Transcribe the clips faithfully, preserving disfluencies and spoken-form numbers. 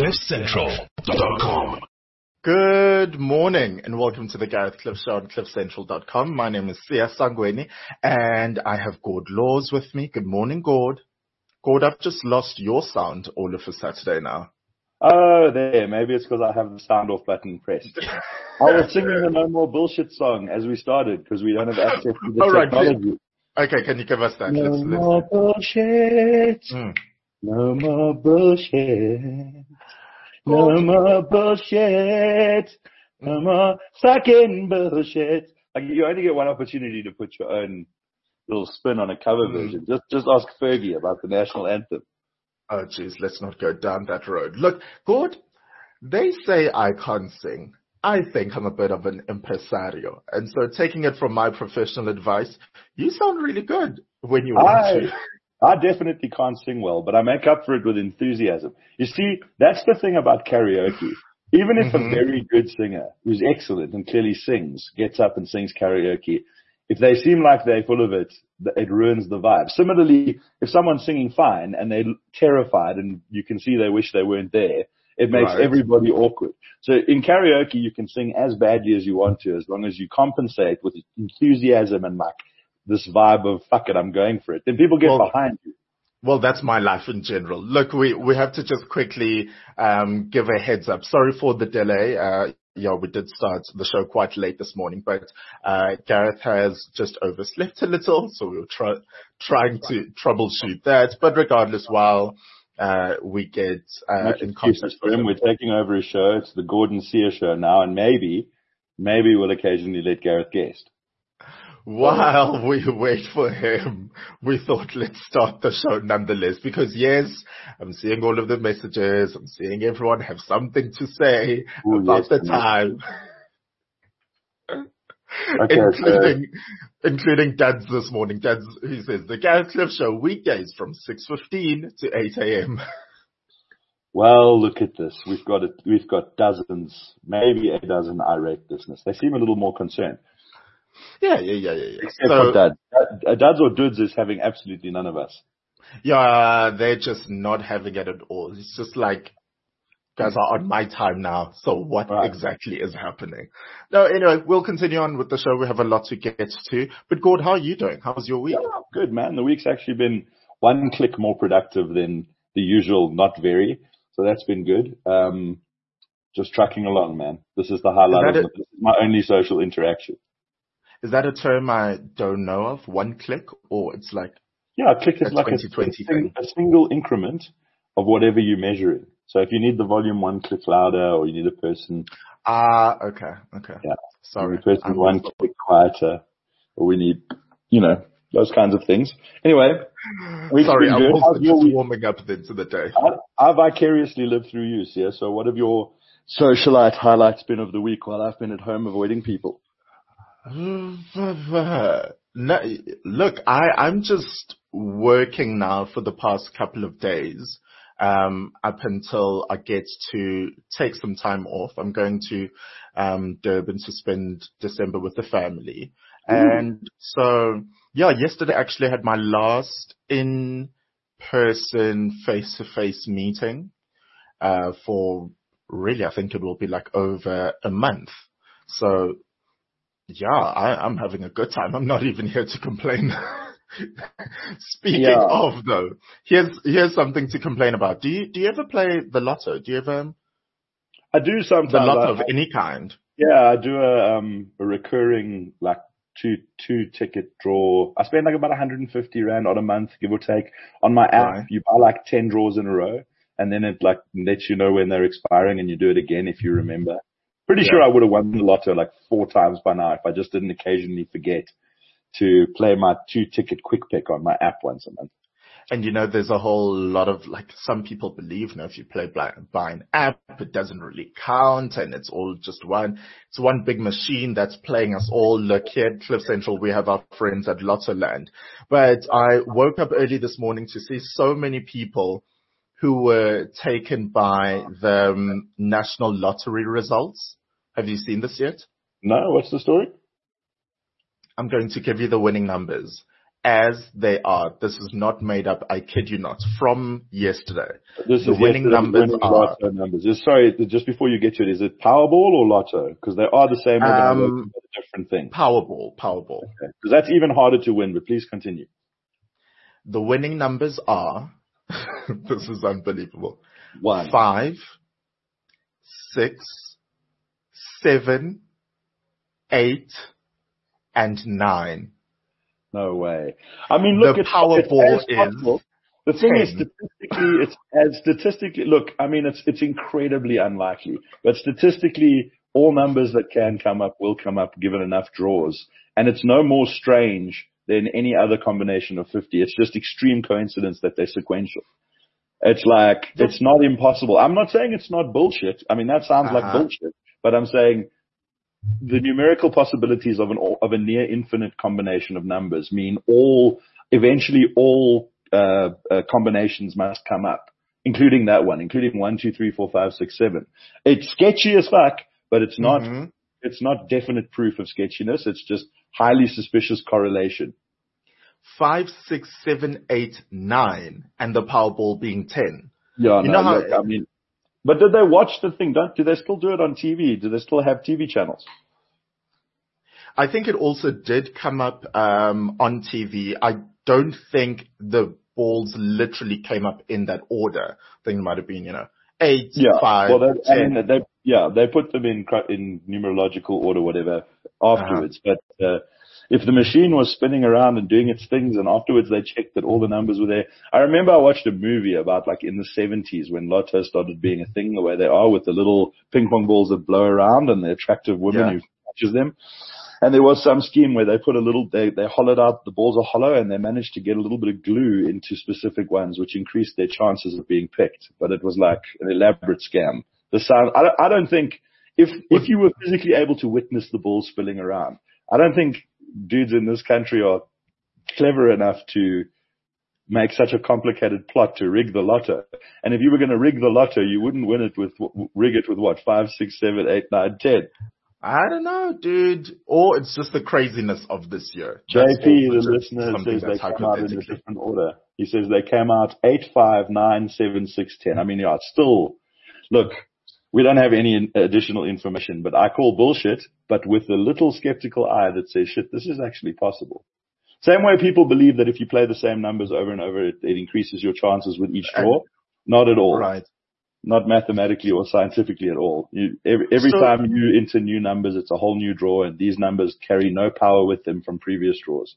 cliff central dot com. Good morning and welcome to the Gareth Cliff Show on cliff central dot com. My name is Sia Sangweni and I have Gord Laws with me. Good morning, Gord. Gord, I've just lost your sound all of a Saturday now. Oh, there. Maybe it's because I have the sound off button pressed. I was singing the No More Bullshit song as we started because we don't have access to the oh, technology. Right, okay, can you give us that? No let's, more let's... bullshit. Mm. No more bullshit. No oh. more bullshit. No more fucking bullshit. Like, you only get one opportunity to put your own little spin on a cover mm. version. Just, just ask Fergie about the national anthem. Oh, geez, let's not go down that road. Look, Gord, they say I can't sing. I think I'm a bit of an impresario. And so taking it from my professional advice, you sound really good when you want I, to. I definitely can't sing well, but I make up for it with enthusiasm. You see, that's the thing about karaoke. Even if mm-hmm. a very good singer who's excellent and clearly sings, gets up and sings karaoke, if they seem like they're full of it, it ruins the vibe. Similarly, if someone's singing fine and they're terrified and you can see they wish they weren't there, it makes right. everybody awkward. So in karaoke, you can sing as badly as you want to, as long as you compensate with enthusiasm and like this vibe of, fuck it, I'm going for it. Then people get well, behind you. Well, that's my life in general. Look, we, we have to just quickly um, give a heads up. Sorry for the delay. Uh, yeah, we did start the show quite late this morning, but uh, Gareth has just overslept a little, so we were try, trying to troubleshoot that. But regardless, while uh, we get uh, in contact with him, we're taking over his show. It's the Gordon Sear show now, and maybe, maybe we'll occasionally let Gareth guest. While we wait for him, we thought let's start the show nonetheless, because yes, I'm seeing all of the messages, I'm seeing everyone have something to say Ooh, about yes, the time. okay, including, so. including Dads this morning. Dads, who says, the Gareth Cliff Show weekdays from six fifteen to eight a.m. Well, look at this. We've got it. We've got dozens, maybe a dozen irate listeners. They seem a little more concerned. Yeah, yeah, yeah, yeah. yeah. Except so, for Dad. Dad. Dads or Dudes is having absolutely none of us. Yeah, they're just not having it at all. It's just like, guys are on my time now, so what right. exactly is happening? No, anyway, we'll continue on with the show. We have a lot to get to. But Gord, how are you doing? How was your week? Yeah, good, man. The week's actually been one click more productive than the usual not very. So that's been good. Um, just trucking along, man. This is the highlight of a, this is my only social interaction. Is that a term I don't know of? One click, or it's like yeah, a click is like a, a, a single increment of whatever you're measuring. So if you need the volume one click louder, or you need a person, ah, uh, okay, okay, yeah, sorry, a person I'm one sorry. click quieter, or we need, you know, those kinds of things. Anyway, sorry, I'm also just warming up into the day. I, I vicariously lived through you, yeah. So what have your socialite highlights been of the week while I've been at home avoiding people? No, look, I, I'm just working now for the past couple of days, um, up until I get to take some time off. I'm going to um, Durban to spend December with the family. Ooh. And so, yeah, yesterday I actually had my last in-person face-to-face meeting uh, for really, I think it will be like over a month. So, yeah, I, I'm having a good time. I'm not even here to complain. Speaking yeah. of though, here's here's something to complain about. Do you do you ever play the lotto? Do you ever? I do sometimes. The lotto I, of any kind. Yeah, I do a um a recurring like two two ticket draw. I spend like about one hundred fifty rand on a month, give or take. On my app, right. You buy like ten draws in a row, and then it like lets you know when they're expiring, and you do it again if you remember. Pretty yeah. sure I would have won the lotto like four times by now if I just didn't occasionally forget to play my two-ticket quick pick on my app once a month. And you know, there's a whole lot of, like, some people believe, you know, if you play by, by an app, it doesn't really count, and it's all just one, it's one big machine that's playing us all. Look, here at Cliff Central, we have our friends at Lottoland. But I woke up early this morning to see so many people who were taken by the um, national lottery results. Have you seen this yet? No, what's the story? I'm going to give you the winning numbers. as they are. This is not made up. I kid you not. From yesterday, This the is winning numbers winning are. lotto numbers. Is- Sorry, just before you get to it, is it Powerball or Lotto? Because they are the same organization, Um, but a different thing. Powerball, Powerball. Because that's even harder to win. But please continue. The winning numbers are. This is unbelievable. One. Five, six, seven, eight, and nine. No way. I mean, look, The it's, Powerball it's as possible. is The thing is, ten. statistically, it's as statistically. Look, I mean, it's it's incredibly unlikely, but statistically, all numbers that can come up will come up given enough draws, and it's no more strange than any other combination of fifty. It's just extreme coincidence that they're sequential. It's like it's not impossible. I'm not saying it's not bullshit. I mean, that sounds like Uh-huh. bullshit, but I'm saying the numerical possibilities of an of a near infinite combination of numbers mean all eventually all uh, uh, combinations must come up, including that one, including one, two, three, four, five, six, seven. It's sketchy as fuck, but it's not Mhm. it's not definite proof of sketchiness. It's just highly suspicious correlation. Five, six, seven, eight, nine, and the Powerball being ten. Yeah, You no, know how- look, I mean, but did they watch the thing? Don't do they still do it on T V? Do they still have T V channels? I think it also did come up um, on T V. I don't think the balls literally came up in that order. I think it might have been, you know, eight, Yeah, five, well, they, I ten. mean, they, yeah, they put them in cr- in numerological order, whatever, afterwards. But uh, if the machine was spinning around and doing its things, and afterwards they checked that all the numbers were there. I remember I watched a movie about like in the seventies when Lotto started being a thing, the way they are with the little ping pong balls that blow around and the attractive women Yeah. who touches them. And there was some scheme where they put a little, they, they hollowed out, the balls are hollow, and they managed to get a little bit of glue into specific ones, which increased their chances of being picked. But it was like an elaborate scam. The sound, I don't, I don't think, if, if you were physically able to witness the balls spilling around, I don't think dudes in this country are clever enough to make such a complicated plot to rig the lotto. And if you were going to rig the lotto, you wouldn't win it with, rig it with what, five, six, seven, eight, nine, ten. I don't know, dude. Or it's just the craziness of this year. J That's P, also the just listener, something says they that's came out in a hypothetically. different order. He says they came out eight, five, nine, seven, six, ten. I mean, yeah, it's still, look, we don't have any in- additional information, but I call bullshit, but with a little skeptical eye that says, shit, this is actually possible. Same way people believe that if you play the same numbers over and over, it, it increases your chances with each draw. Not at all. Right. Not mathematically or scientifically at all. You, every every So- time you enter new numbers, it's a whole new draw, and these numbers carry no power with them from previous draws.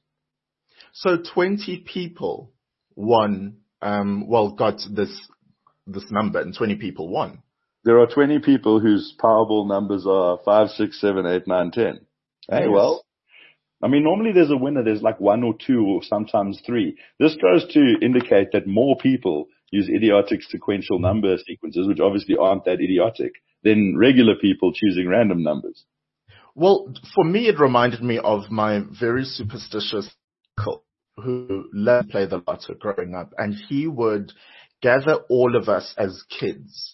So twenty people won, um, well, got this, this number, and twenty people won. There are twenty people whose Powerball numbers are five, six, seven, eight, nine, ten. Hey, Yes. well, I mean, normally there's a winner. There's like one or two or sometimes three. This goes to indicate that more people use idiotic sequential number sequences, which obviously aren't that idiotic, than regular people choosing random numbers. Well, for me, it reminded me of my very superstitious uncle who loved to play the lotto growing up, and he would gather all of us as kids.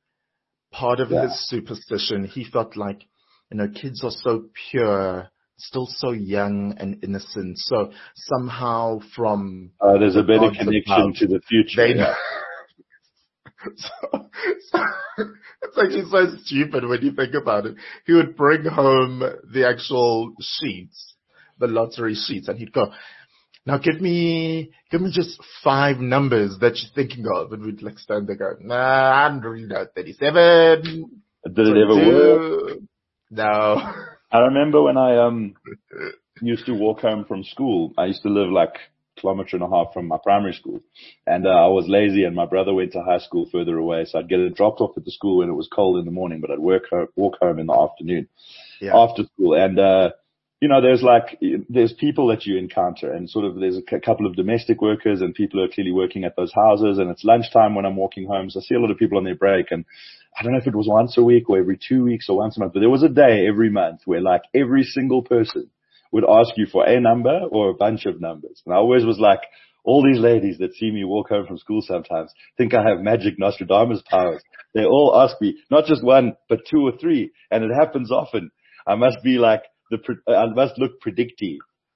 Part of Yeah. his superstition, he felt like, you know, kids are so pure, still so young and innocent. So somehow from Uh, there's the a better gods connection above, to the future. they Yeah. so, so it's actually so stupid when you think about it. He would bring home the actual sheets, the lottery sheets, and he'd go, now give me, give me just five numbers that you're thinking of. And we'd like stand there going, nah, I don't really know, thirty-seven. Did it ever work? twenty-two. No. I remember when I um used to walk home from school. I used to live like a kilometer and a half from my primary school, and uh, I was lazy, and my brother went to high school further away, so I'd get it dropped off at the school when it was cold in the morning, but I'd work home, walk home in the afternoon Yeah. after school, and uh you know, there's like, there's people that you encounter, and sort of there's a c- couple of domestic workers and people who are clearly working at those houses, and it's lunchtime when I'm walking home, so I see a lot of people on their break, and I don't know if it was once a week or every two weeks or once a month, but there was a day every month where like every single person would ask you for a number or a bunch of numbers. And I always was like, all these ladies that see me walk home from school sometimes think I have magic Nostradamus powers. They all ask me, not just one, but two or three, and it happens often. I must be like, The, I must look predicty.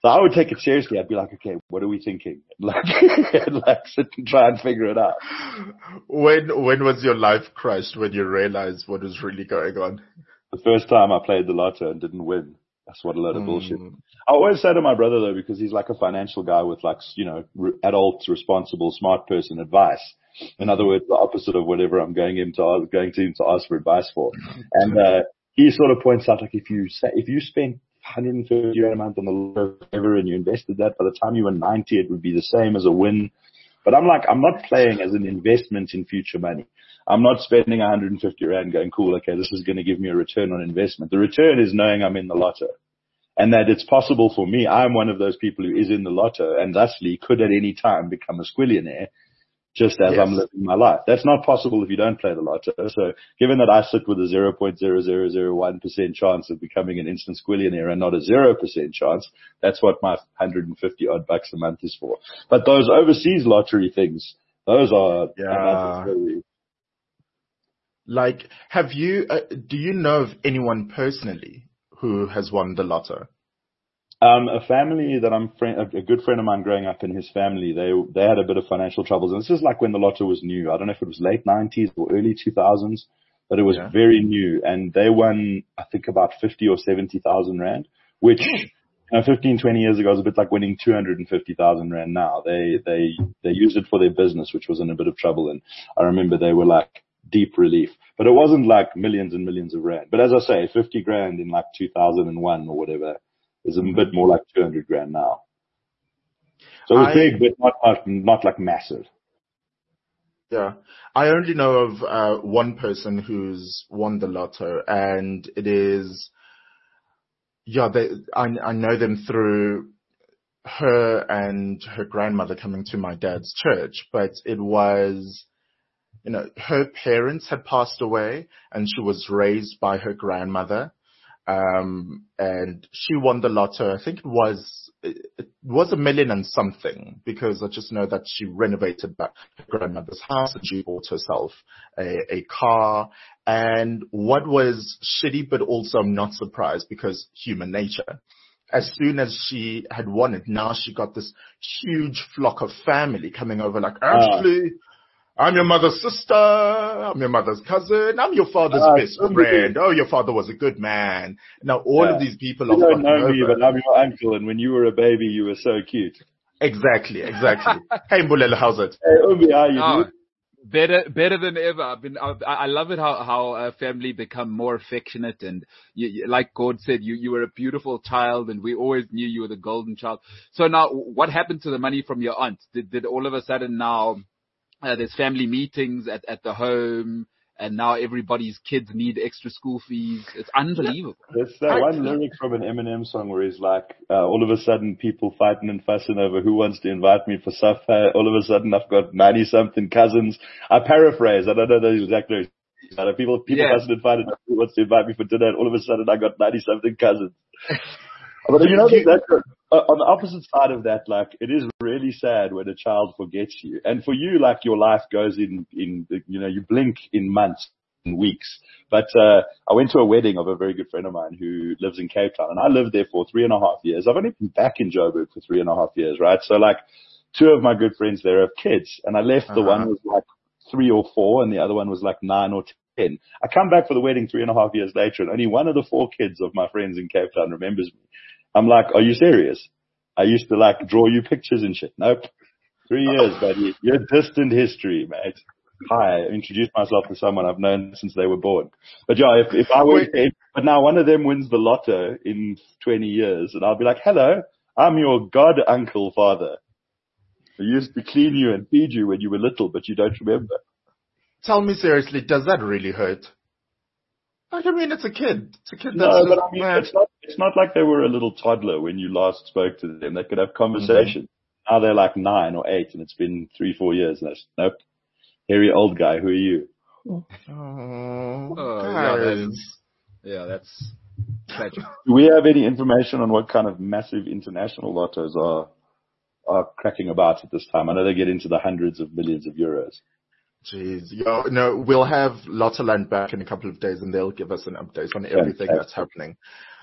So I would take it seriously. I'd be like, okay, what are we thinking? Like, and like sit and try and figure it out. When when was your life crushed when you realized what was really going on? The first time I played the lotto and didn't win. That's what a load of Mm. bullshit. I always say to my brother though, because he's like a financial guy with like, you know, re- adult, responsible, smart person advice. In other words, the opposite of whatever I'm going him to ask, going to him to ask for advice for. And, uh, he sort of points out like if you say, if you spent one hundred fifty rand a month on the lotto ever and you invested that, by the time you were ninety, it would be the same as a win. But I'm like, I'm not playing as an investment in future money. I'm not spending one hundred fifty rand going, cool, okay, this is going to give me a return on investment. The return is knowing I'm in the lotto and that it's possible for me. I'm one of those people who is in the lotto and thusly could at any time become a squillionaire just as Yes. I'm living my life. That's not possible if you don't play the lotto. So given that I sit with a zero point zero zero zero one percent chance of becoming an instant squillionaire and not a zero percent chance, that's what my one hundred fifty odd bucks a month is for. But those overseas lottery things, those are Yeah. another story. Like, have you, uh, do you know of anyone personally who has won the lotto? Um, a family that I'm friend, a, a good friend of mine growing up in his family, they, they had a bit of financial troubles. And this is like when the lotto was new. I don't know if it was late nineties or early two thousands, but it was Yeah. very new. And they won, I think about fifty or seventy thousand rand, which, you know, fifteen, twenty years ago was a bit like winning two hundred fifty thousand rand now. They, they, they used it for their business, which was in a bit of trouble. And I remember they were like deep relief, but it wasn't like millions and millions of rand. But as I say, fifty grand in like two thousand one or whatever is a bit more like two hundred grand now. So it was I- big, but not, not, not like massive. Yeah. I only know of uh, one person who's won the lotto, and it is, yeah, they, I, I know them through her and her grandmother coming to my dad's church, but it was, you know, her parents had passed away and she was raised by her grandmother. Um, and she won the lotto. I think it was, it, it was a million and something, because I just know that she renovated back her grandmother's house and she bought herself a, a car. And what was shitty, but also I'm not surprised, because human nature. As soon as she had won it, now she got this huge flock of family coming over like, Ashley, I'm your mother's sister, I'm your mother's cousin, I'm your father's Ah, best somebody. friend. Oh, your father was a good man. Now all Yeah. of these people You are don't flocking know me, over. but I'm your uncle, and when you were a baby, you were so cute. Exactly, exactly. Hey, Mbulelo, how's it? Hey, Umbi, how you Oh, doing? better, better than ever. I've been, I, I love it how, how a family become more affectionate. And you, you, like God said, you, you were a beautiful child and we always knew you were the golden child. So now what happened to the money from your aunt? Did, did all of a sudden now, uh, there's family meetings at, at the home and now everybody's kids need extra school fees. It's unbelievable. There's that I- one lyric from an Eminem song where he's like, uh, all of a sudden people fighting and fussing over who wants to invite me for supper. All of a sudden I've got ninety something cousins. I paraphrase. I don't know the exact lyrics. Uh, People, people Yeah. fussing and fighting over who wants to invite me for dinner. And all of a sudden I got ninety something cousins. But you know, that, that, uh, on the opposite side of that, like, it is really sad when a child forgets you. And for you, like, your life goes in, in, you know, you blink in months and weeks. But, uh, I went to a wedding of a very good friend of mine who lives in Cape Town, and I lived there for three and a half years. I've only been back in Joburg for three and a half years, right? So, like, two of my good friends there have kids, and I left, the Uh-huh. one was like three or four, and the other one was like nine or ten. I come back for the wedding three and a half years later, and only one of the four kids of my friends in Cape Town remembers me. I'm like, are you serious? I used to like draw you pictures and shit. Nope. Three years, buddy. You're distant history, mate. Hi, I introduced myself to someone I've known since they were born. But yeah, if, if I were, if, but now one of them wins the lotto in twenty years and I'll be like, hello, I'm your god uncle father. I used to clean you and feed you when you were little, but you don't remember. Tell me seriously, does that really hurt? Like, I mean, it's a kid. It's a kid that's No, just but I mean, mad. it's not, it's not like they were a little toddler when you last spoke to them. They could have conversations. Now they're like nine or eight and it's been three, four years. And that's, nope. Hairy old guy, who are you? Oh, Oh, yeah, guys. that's, yeah, that's tragic. Do we have any information on what kind of massive international lottos are, are cracking about at this time? I know they get into the hundreds of millions of euros. Jeez, yo, no, we'll have Lottoland back in a couple of days and they'll give us an update on everything Fantastic. that's happening.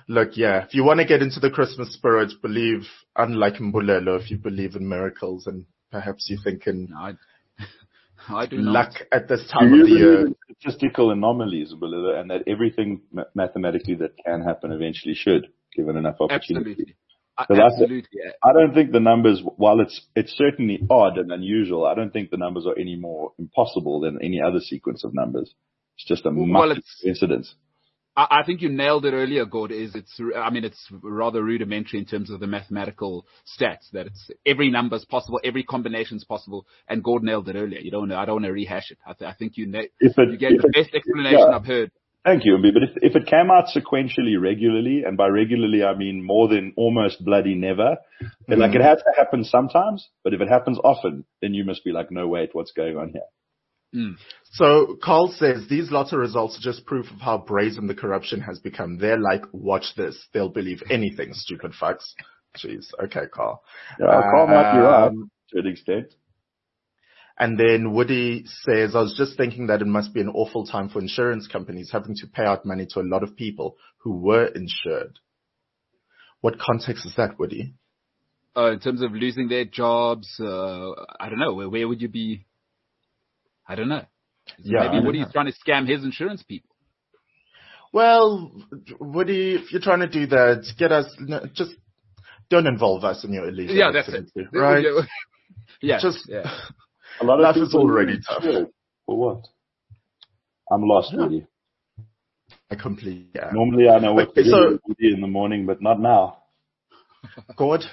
Look, yeah, if you want to get into the Christmas spirit, believe, unlike Mbulelo, if you believe in miracles and perhaps you think in No, I, I do luck not. at this Do time you of the believe year. in statistical anomalies, Belinda, and that everything ma- mathematically that can happen eventually should, given enough opportunity? Absolutely. Uh, So that's- Absolutely. I don't think the numbers, while it's it's certainly odd and unusual, I don't think the numbers are any more impossible than any other sequence of numbers. It's just a Well, much it's- coincidence. I, I think you nailed it earlier, Gord. Is it's, I mean, it's rather rudimentary in terms of the mathematical stats that it's every number is possible, every combination is possible, and Gord nailed it earlier. You don't, I don't want to rehash it. I, th- I think you na- If it- you gave if the it- best explanation yeah. I've heard. Thank you, Mbi. But if, if it came out sequentially regularly, and by regularly I mean more than almost bloody never, then like it has to happen sometimes, but if it happens often, then you must be like, no, wait, what's going on here? Mm. So Carl says these lotto results are just proof of how brazen the corruption has become. They're like, watch this. They'll believe anything, stupid fucks. Jeez. Okay, Carl. Yeah, Carl might be right Um, to an extent. And then Woody says, I was just thinking that it must be an awful time for insurance companies having to pay out money to a lot of people who were insured. What context is that, Woody? Uh, in terms of losing their jobs, uh, I don't know. Where, where would you be? I don't know. Yeah, Maybe Woody's trying to scam his insurance people. Well, Woody, if you're trying to do that, get us, no, just don't involve us in your illegal Yeah, that's activity, it. right? Yeah. Just, yeah. A lot of life people is already tough. insured. For what? I'm lost, Yeah. Woody. I completely, yeah. Normally I know what Okay, to do so- with Woody in the morning, but not now. God,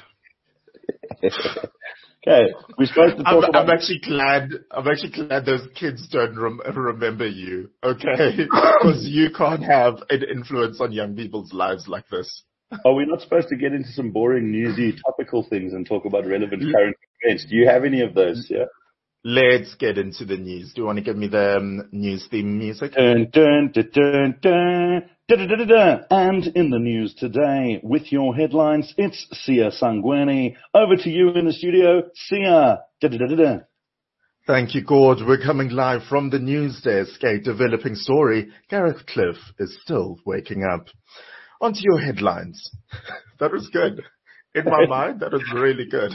Okay, we're supposed to talk I'm, about... I'm actually glad, I'm actually glad those kids don't rem- remember you, okay? Because you can't have an influence on young people's lives like this. Are we not supposed to get into some boring, newsy, topical things and talk about relevant current events? Do you have any of those, yeah? Let's get into the news. Do you want to give me the um, news theme music? Dun, dun, dun, dun, dun, dun, dun, dun, dun. And in the news today, with your headlines, it's Sia Sangweni. Over to you in the studio, Sia. Dun, dun, dun, dun, dun. Thank you, Gord. We're coming live from the news desk. A developing story. Gareth Cliff is still waking up. On to your headlines. That was good. In my mind, that was really good.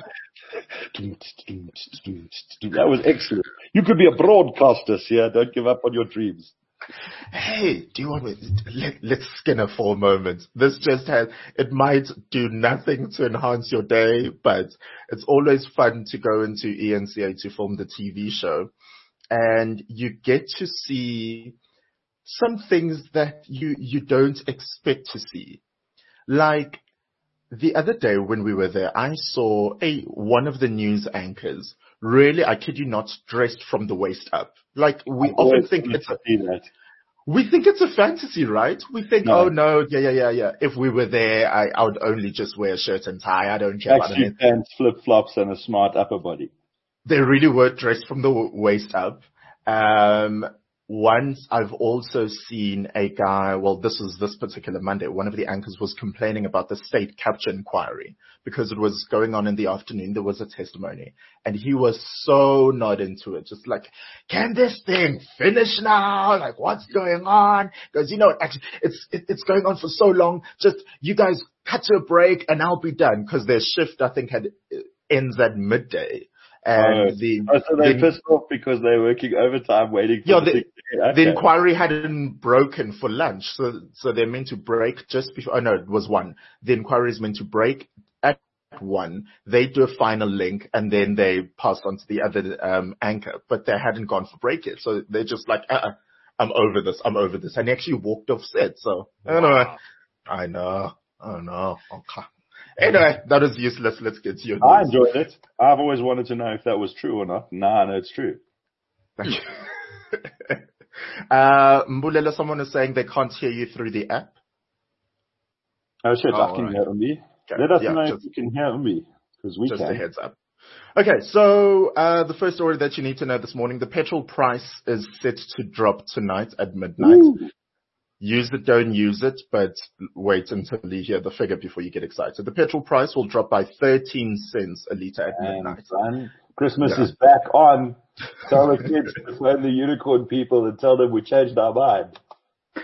That was excellent. You could be a broadcaster, Sia. Don't give up on your dreams. Hey, do you want me? Let, let's Skinner for a moment. This just has, it might do nothing to enhance your day, but it's always fun to go into E N C A to film the T V show. And you get to see some things that you, you don't expect to see. Like, the other day when we were there, I saw a one of the news anchors, really, I kid you not, dressed from the waist up. Like, we I've often always think wanted it's to a, see that. we think it's a fantasy, right? We think, No. oh no, yeah, yeah, yeah, yeah. If we were there, I, I would only just wear a shirt and tie. I don't care about Actually, it. pants, flip-flops, and a smart upper body. They really were dressed from the w- waist up. Um, once I've also seen a guy, well, this was this particular Monday, one of the anchors was complaining about the state capture inquiry because it was going on in the afternoon. There was a testimony and he was so not into it. Just like, can this thing finish now? Like, what's going on? Because, you know, actually, it's, it, it's going on for so long. Just, you guys cut to a break and I'll be done because their shift, I think, had ends at midday. And Oh. the, Oh, so they're the pissed off because they're working overtime waiting for Yeah, the the- thing to get- the okay. inquiry hadn't broken for lunch, so so they're meant to break just before. Oh no, it was one. The inquiry is meant to break at one. They do a final link and then they pass on to the other um, anchor, but they hadn't gone for break yet, so they're just like, uh, I'm over this. I'm over this, and he actually walked off set. So anyway, I know, I know. Okay. Anyway, that is useless. Let's get to your I news. enjoyed it. I've always wanted to know if that was true or not. Nah, I know it's true. Thank you. uh, Mbulelo, someone is saying they can't hear you through the app. Oh shit, Oh, I can alright. hear me. Okay, Let us yeah, know if just- you can hear me, because we Just can. a heads up. Okay, so uh, the first story that you need to know this morning, the petrol price is set to drop tonight at midnight. Ooh. Use it, don't use it, but wait until you hear the figure before you get excited. The petrol price will drop by thirteen cents a litre at And midnight. son, Christmas Yeah. is back on. Tell the kids to phone the unicorn people and tell them we changed our mind.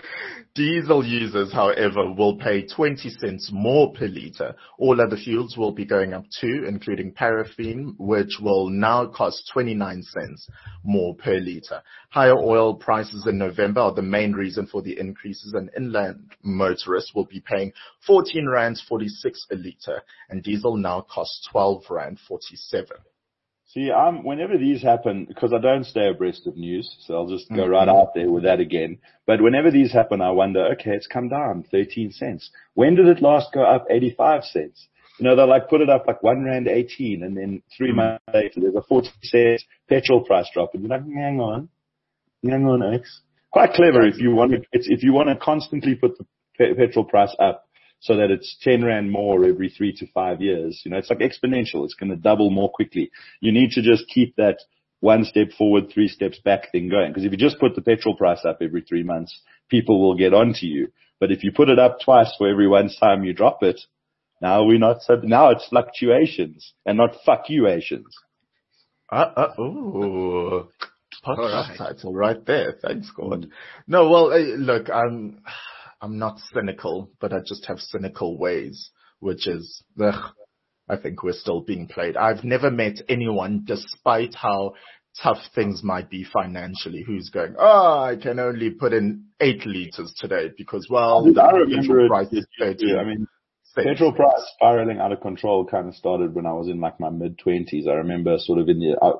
Diesel users, however, will pay twenty cents more per litre. All other fuels will be going up too, including paraffin, which will now cost twenty-nine cents more per litre. Higher oil prices in November are the main reason for the increases, and inland motorists will be paying fourteen rand forty-six a litre, and diesel now costs twelve rand forty-seven. See, I'm, whenever these happen, because I don't stay abreast of news, so I'll just go Mm-hmm. right out there with that again. But whenever these happen, I wonder, okay, it's come down thirteen cents. When did it last go up eighty-five cents? You know, they'll like put it up like one rand eighteen, and then three mm-hmm. months later there's a forty cent petrol price drop, and you're like, hang on, hang on, X. Quite clever if you want to, it's, if you want to constantly put the pe- petrol price up, so that it's ten rand more every three to five years. You know, it's like exponential. It's going to double more quickly. You need to just keep that one step forward, three steps back thing going. Because if you just put the petrol price up every three months, people will get onto you. But if you put it up twice for every one time you drop it, now we're not, so now it's fluctuations and not fuckuations. Uh, uh, ooh. Podcast right. title right there. Thanks, God. No, well, uh, look, I'm, I'm not cynical, but I just have cynical ways, which is, ugh, I think we're still being played. I've never met anyone, despite how tough things might be financially, who's going, oh, I can only put in eight liters today because, well, I, the I remember petrol it, price is thirteen. I mean, cents. Petrol price spiraling out of control kind of started when I was in like my mid twenties. I remember sort of in the, uh,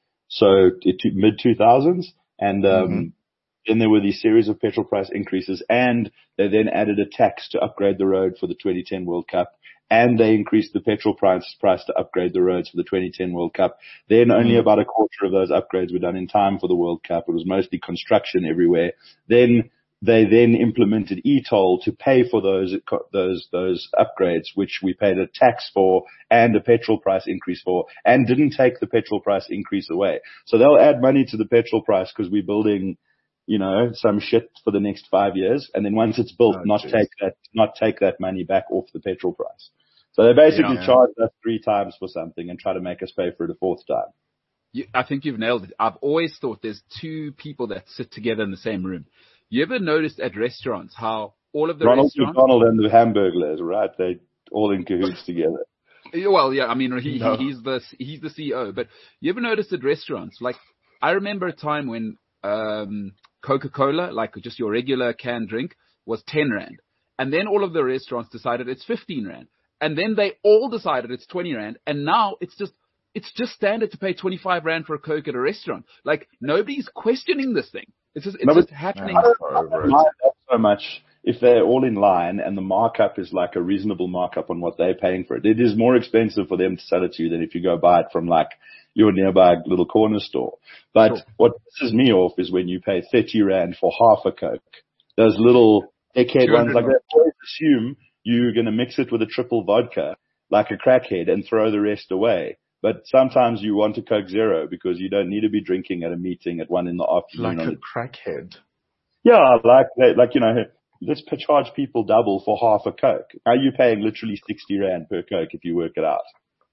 so mid two thousands, and um, mm-hmm. then there were these series of petrol price increases, and they then added a tax to upgrade the road for the twenty ten World Cup, and they increased the petrol price price to upgrade the roads for the twenty ten World Cup. Then only mm-hmm. about a quarter of those upgrades were done in time for the World Cup. It was mostly construction everywhere. Then they then implemented e-toll to pay for those those those upgrades, which we paid a tax for and a petrol price increase for, and didn't take the petrol price increase away. So they'll add money to the petrol price because we're building, you know, some shit for the next five years, and then once it's built, oh, not geez. take that not take that money back off the petrol price. So they basically yeah, charge us three times for something and try to make us pay for it a fourth time. You, I think you've nailed it. I've always thought there's two people that sit together in the same room. You ever noticed at restaurants how all of the Ronald restaurants... McDonald and the Hamburglers, right? They all in cahoots together. Well, yeah, I mean, he, no. he he's the he's the C E O. But you ever noticed at restaurants, like, I remember a time when um, Coca-Cola, like just your regular canned drink, was ten rand. And then all of the restaurants decided it's fifteen rand. And then they all decided it's twenty rand. And now it's just... It's just standard to pay twenty-five rand for a Coke at a restaurant. Like, nobody's questioning this thing. It's just, it's no, just happening. I don't mind that so much if they're all in line and the markup is like a reasonable markup on what they're paying for it. It is more expensive for them to sell it to you than if you go buy it from like your nearby little corner store. But sure. What pisses me off is when you pay thirty rand for half a Coke. Those little dickhead ones, like they always assume you're going to mix it with a triple vodka like a crackhead and throw the rest away. But sometimes you want a Coke Zero because you don't need to be drinking at a meeting at one in the afternoon. Like a crackhead. Yeah, like, like, you know, let's charge people double for half a Coke. Are you paying literally sixty rand per Coke if you work it out?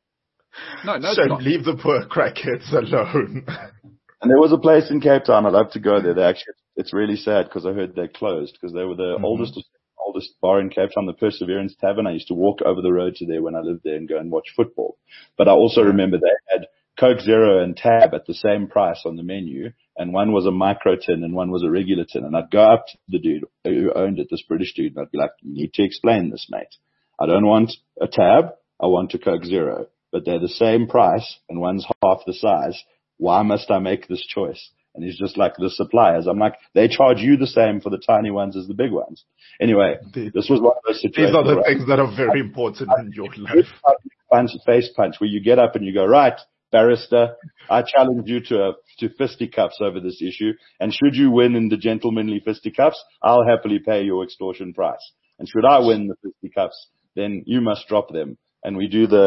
No, no, so leave the poor crackheads alone. And there was a place in Cape Town. I'd love to go there. They actually, it's really sad because I heard they closed because they were the mm-hmm. oldest oldest bar in Cape Town, the Perseverance Tavern. I used to walk over the road to there when I lived there and go and watch football. But I also remember they had Coke Zero and Tab at the same price on the menu, and one was a micro tin and one was a regular tin. And I'd go up to the dude who owned it, this British dude, and I'd be like, you need to explain this, mate. I don't want a Tab. I want a Coke Zero. But they're the same price and one's half the size. Why must I make this choice? And he's just like, the suppliers. I'm like, they charge you the same for the tiny ones as the big ones. Anyway, the, this was one of those situations. These are the right? things that are very important I, in your life. Punch, face punch, where you get up and you go, right, barrister, I challenge you to, uh, to fisticuffs over this issue. And should you win in the gentlemanly fisticuffs, I'll happily pay your extortion price. And should I win the fisticuffs, then you must drop them. And we do the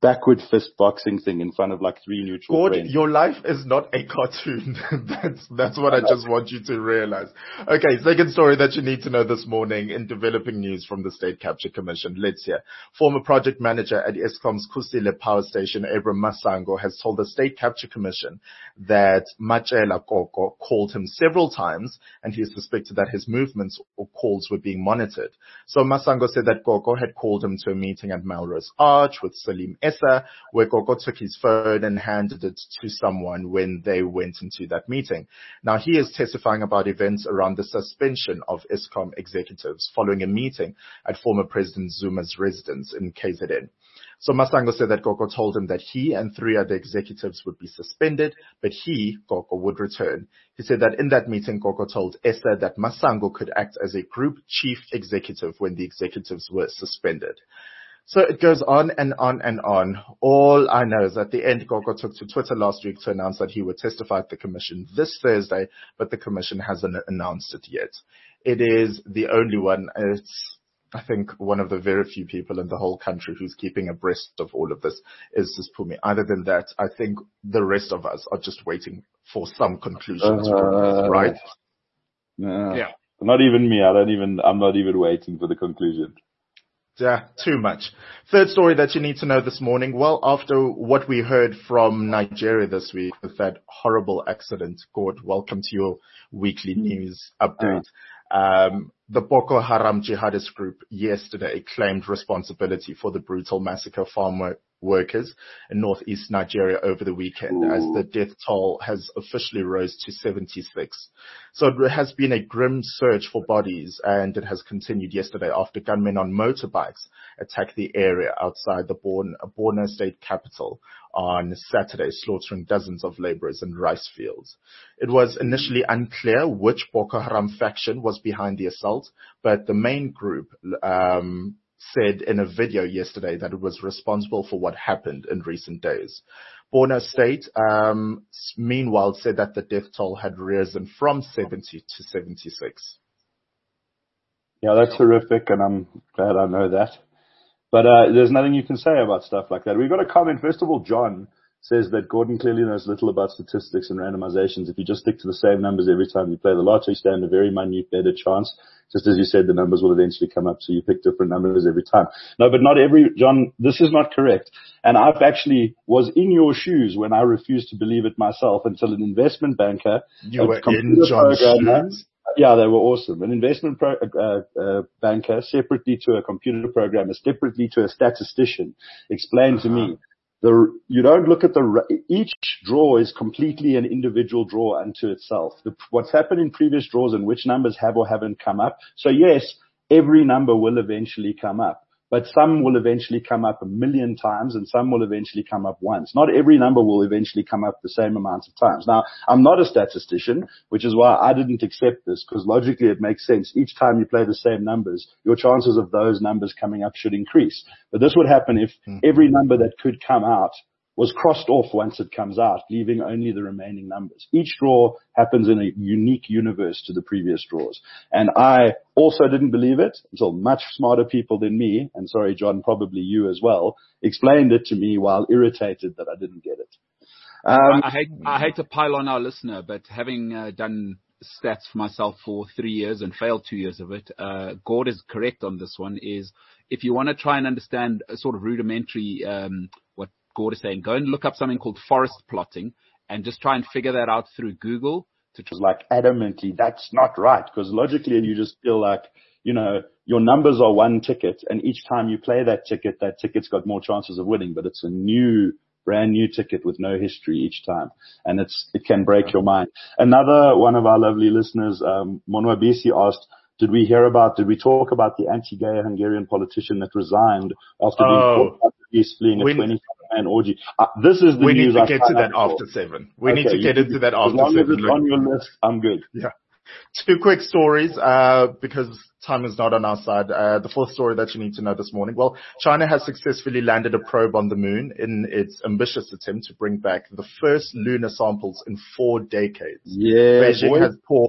backward fist boxing thing in front of like three neutral Gord, friends. your life is not a cartoon. that's that's what I just want you to realize. Okay, second story that you need to know this morning in developing news from the State Capture Commission. Let's hear. Former project manager at Eskom's Kusile Power Station, Abram Masango, has told the State Capture Commission that Matshela Koko called him several times and he suspected that his movements or calls were being monitored. So Masango said that Koko had called him to a meeting at Melrose Arch with Salim Essa, where Koko took his phone and handed it to someone when they went into that meeting. Now, he is testifying about events around the suspension of Eskom executives following a meeting at former President Zuma's residence in K Z N. So Masango said that Koko told him that he and three other executives would be suspended, but he, Koko, would return. He said that in that meeting, Koko told Essa that Masango could act as a group chief executive when the executives were suspended. So it goes on and on and on. All I know is at the end, Koko took to Twitter last week to announce that he would testify at the commission this Thursday, but the commission hasn't announced it yet. It is the only one. It's, I think, one of the very few people in the whole country who's keeping abreast of all of this is Phumi. Other than that, I think the rest of us are just waiting for some conclusions uh, from this, right? Yeah. yeah. Not even me. I don't even, I'm not even waiting for the conclusion. Yeah, too much. Third story that you need to know this morning. Well, after what we heard from Nigeria this week with that horrible accident, Gord, welcome to your weekly news update. Um, the Boko Haram jihadist group yesterday claimed responsibility for the brutal massacre of farm work workers in northeast Nigeria over the weekend, Ooh. as the death toll has officially rose to seventy-six. So it has been a grim search for bodies, and it has continued yesterday after gunmen on motorbikes attacked the area outside the Borno state capital on Saturday, slaughtering dozens of laborers in rice fields. It was initially unclear which Boko Haram faction was behind the assault, but the main group um said in a video yesterday that it was responsible for what happened in recent days. Borno State, um, meanwhile, said that the death toll had risen from seventy to seventy-six. Yeah, that's horrific, and I'm glad I know that. But uh, there's nothing you can say about stuff like that. We've got a comment. First of all, John says that Gordon clearly knows little about statistics and randomizations. If you just stick to the same numbers every time you play the lottery, you stand a very minute better chance. Just as you said, the numbers will eventually come up, so you pick different numbers every time. No, but not every, John, this is not correct. And I've actually was in your shoes when I refused to believe it myself until an investment banker, you were in John's shoes? Yeah, they were awesome. An investment pro, uh, uh, banker separately to a computer programmer, separately to a statistician, explained to me, the, you don't look at the, each draw is completely an individual draw unto itself. The, what's happened in previous draws and which numbers have or haven't come up. So yes, every number will eventually come up, but some will eventually come up a million times and some will eventually come up once. Not every number will eventually come up the same amount of times. Now, I'm not a statistician, which is why I didn't accept this, because logically it makes sense. Each time you play the same numbers, your chances of those numbers coming up should increase. But this would happen if every number that could come out was crossed off once it comes out, leaving only the remaining numbers. Each draw happens in a unique universe to the previous draws. And I also didn't believe it until much smarter people than me, and sorry, John, probably you as well, explained it to me while irritated that I didn't get it. Um, I, I, hate, I hate to pile on our listener, but having uh, done stats for myself for three years and failed two years of it, uh, Gord is correct on this one, is if you want to try and understand a sort of rudimentary, um, what Gord is saying, go and look up something called forest plotting and just try and figure that out through Google. To tr- like adamantly, that's not right, because logically you just feel like, you know, your numbers are one ticket and each time you play that ticket, that ticket's got more chances of winning, but it's a new, brand new ticket with no history each time. And it's, it can break your mind. Another one of our lovely listeners, um, Monwabisi asked, Did we hear about, did we talk about the anti-gay Hungarian politician that resigned after being oh, caught by police fleeing a twenty-five man orgy? Uh, this is the we news need to I get to that after for. seven. We okay, need to get into that after seven. As long as it's on your list, I'm good. Yeah. Two quick stories, uh, because time is not on our side. Uh, the fourth story that you need to know this morning. Well, China has successfully landed a probe on the moon in its ambitious attempt to bring back the first lunar samples in four decades. Yeah, Beijing boy. has poured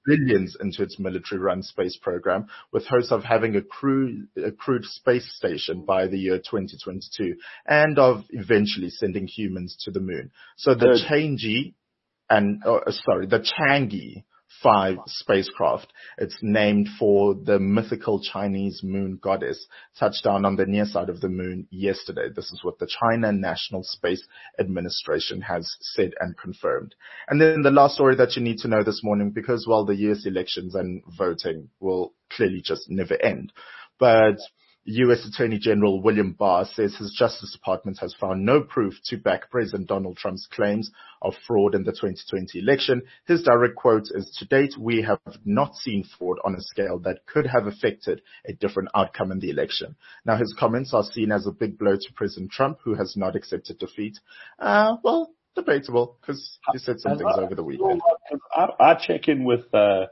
billions into its military-run space program, with hopes of having a crewed, a crewed space station by the year twenty twenty-two, and of eventually sending humans to the moon. So the Good. Chang'e and oh, sorry, the Chang'e five spacecraft, it's named for the mythical Chinese moon goddess, touched down on the near side of the moon yesterday. This is what the China National Space Administration has said and confirmed. And then the last story that you need to know this morning, because, well, the U S elections and voting will clearly just never end. But U S Attorney General William Barr says his Justice Department has found no proof to back President Donald Trump's claims of fraud in the twenty twenty election. His direct quote is, "To date, we have not seen fraud on a scale that could have affected a different outcome in the election." Now, his comments are seen as a big blow to President Trump, who has not accepted defeat. Uh, well, debatable, because he said some things over the weekend. I, I check in with uh,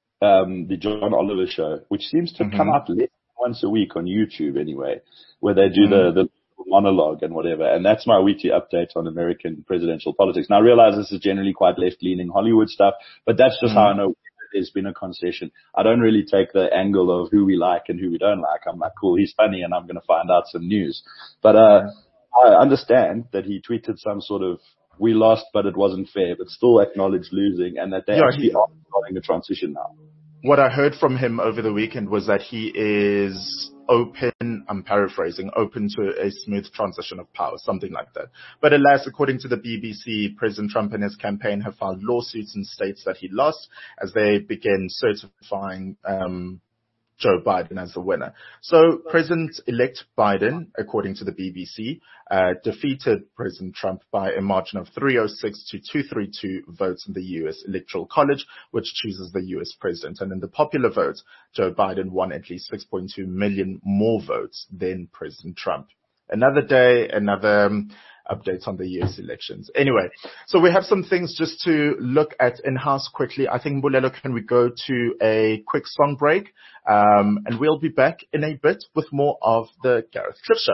um, the John Oliver show, which seems to Mm-hmm. come out less once a week on YouTube anyway, where they do Mm. the, the monologue and whatever. And that's my weekly update on American presidential politics. Now I realize this is generally quite left-leaning Hollywood stuff, but that's just Mm. how I know there's been a concession. I don't really take the angle of who we like and who we don't like. I'm like, cool, he's funny and I'm going to find out some news. But, uh, I understand that he tweeted some sort of, we lost, but it wasn't fair, but still acknowledged losing, and that they Yeah, actually he- are starting a transition now. What I heard from him over the weekend was that he is open, I'm paraphrasing, open to a smooth transition of power, something like that. But alas, according to the B B C, President Trump and his campaign have filed lawsuits in states that he lost as they begin certifying um Joe Biden as the winner. So President-elect Biden, according to the B B C, uh, defeated President Trump by a margin of three oh six to two thirty-two votes in the U S Electoral College, which chooses the U S president. And in the popular vote, Joe Biden won at least six point two million more votes than President Trump. Another day, another um, updates on the U S elections. Anyway, so we have some things just to look at in-house quickly. I think, Mbulelo, can we go to a quick song break? Um, and we'll be back in a bit with more of the Gareth Cliff Show.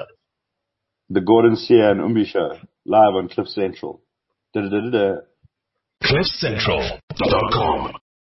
The Gordon Sear and Umbi Show, live on Cliff Central. Da-da-da-da-da. cliff central dot com